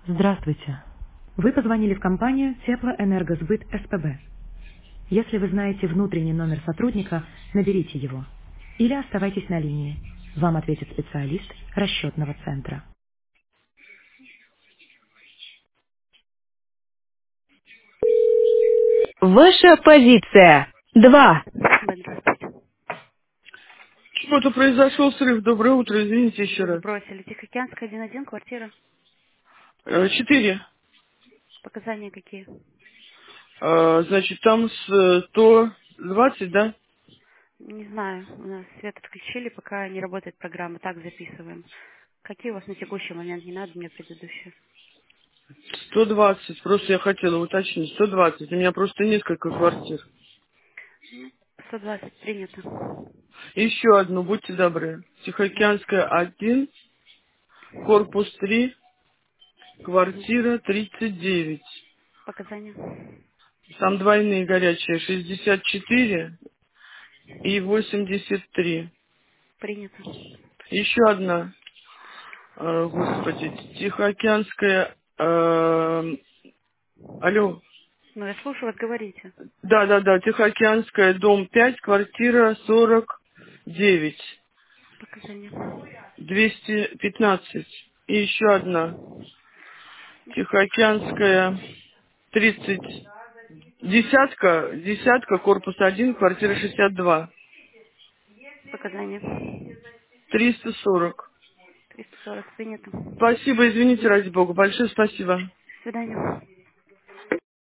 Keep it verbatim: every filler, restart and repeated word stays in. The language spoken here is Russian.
Здравствуйте. Вы позвонили в компанию Теплоэнергосбыт СПБ. Если вы знаете внутренний номер сотрудника, наберите его. Или оставайтесь на линии. Вам ответит специалист расчетного центра. Ваша позиция. Два. Здравствуйте. Что-то произошел срыв. Доброе утро, извините еще раз. Сбросили. Тихоокеанская, один один, квартира. Э, Четыре. Показания какие? Э, Значит, там с э, сто двадцать, да? Не знаю. У нас свет отключили, пока не работает программа. Так записываем. Какие у вас на текущий момент? Не надо мне предыдущие. Сто двадцать. Просто я хотела уточнить. Сто двадцать. У меня просто несколько квартир. сто двадцать принято. Еще одну, будьте добры. Тихоокеанская один, корпус три, Мгм. квартира тридцать девять. Показания. Там двойные горячие. шестьдесят четыре и восемьдесят три. Принято. Еще одна. Э, Господи, Тихоокеанская... э, Алло. Ну, я слушаю вас, говорите. Да, да, да, Тихоокеанская, дом пять, квартира сорок девять, Показания. двести пятнадцать. И еще одна. Тихоокеанская, тридцать, десятка, десятка, корпус один, квартира шестьдесят два, Показания. триста сорок. триста сорок принято. Спасибо, извините, ради бога, большое спасибо. До свидания.